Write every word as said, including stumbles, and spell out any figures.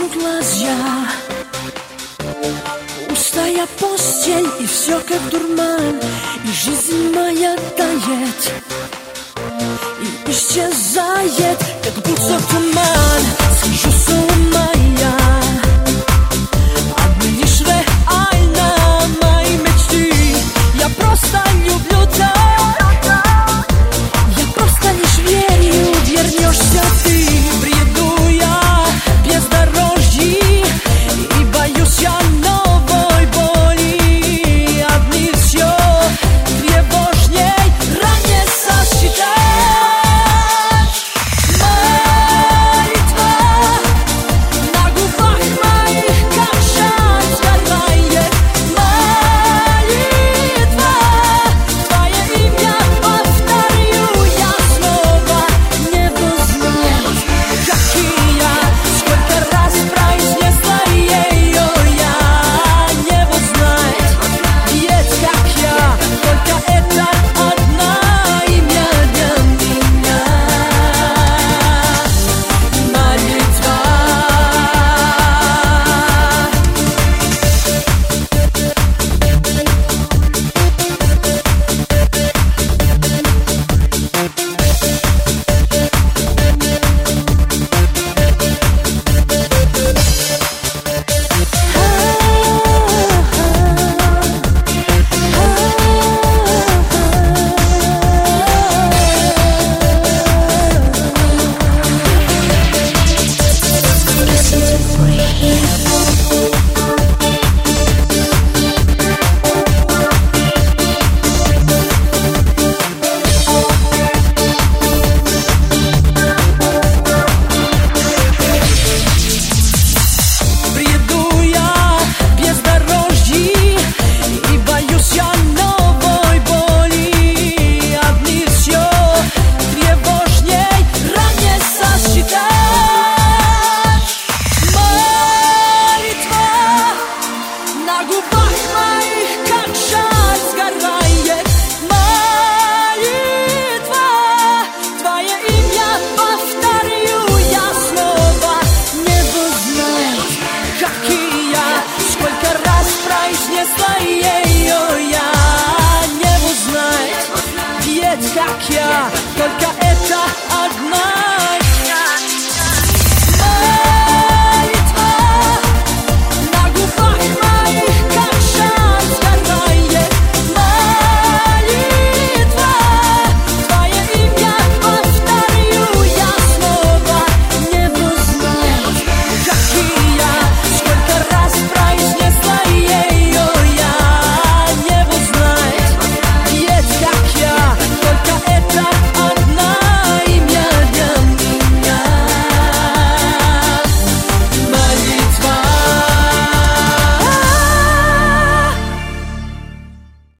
глазья, пустая постель, и все как дурман, и жизнь моя тает и исчезает, как будто туман. Схожу с ума я, одни лишь реально мои мечты. Я просто люблю так, я просто лишь верю, вернешься ты. Бреду я бездорожье, и боюсь я новой боли. Одни все тревожней, ранее сосчитать. Молитва на губах моих, как жар сгорает. Молитва, твое имя повторю я снова. Небо знает, как и я, сколько раз произнесла ее я. Небо знает, ведь как я, только это одно имя для меня. Молитва. Listen to breathe.